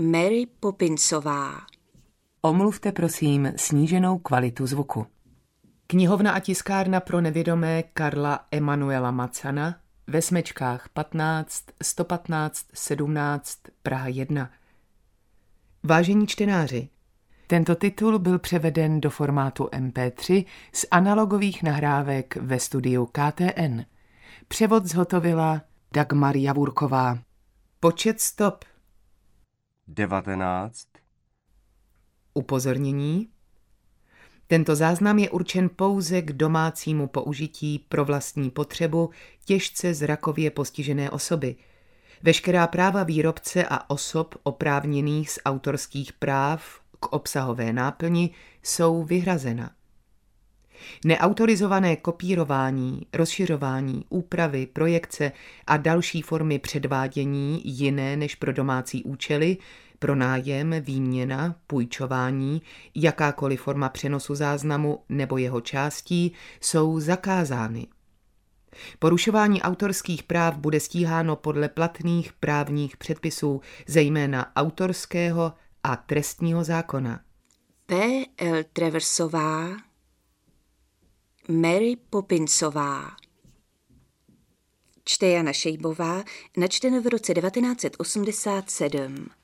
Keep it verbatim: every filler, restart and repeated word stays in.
Mary Poppinsová. Omluvte prosím sníženou kvalitu zvuku. Knihovna a tiskárna pro nevědomé Karla Emanuela Macana ve Smečkách patnáct, sto patnáct, sedmnáct, Praha jedna. Vážení čtenáři, tento titul byl převeden do formátu em pé tři z analogových nahrávek ve studiu ká té en. Převod zhotovila Dagmar Javurková. Počet stop devatenáct. Upozornění. Tento záznam je určen pouze k domácímu použití pro vlastní potřebu těžce zrakově postižené osoby. Veškerá práva výrobce a osob oprávněných z autorských práv k obsahové náplni jsou vyhrazena. Neautorizované kopírování, rozšiřování, úpravy, projekce a další formy předvádění jiné než pro domácí účely, pronájem, výměna, půjčování, jakákoliv forma přenosu záznamu nebo jeho částí jsou zakázány. Porušování autorských práv bude stíháno podle platných právních předpisů, zejména autorského a trestního zákona. P. L. Traversová, Mary Poppinsová. Čte Jana Šejbová, načteno v roce devatenáct set osmdesát sedm.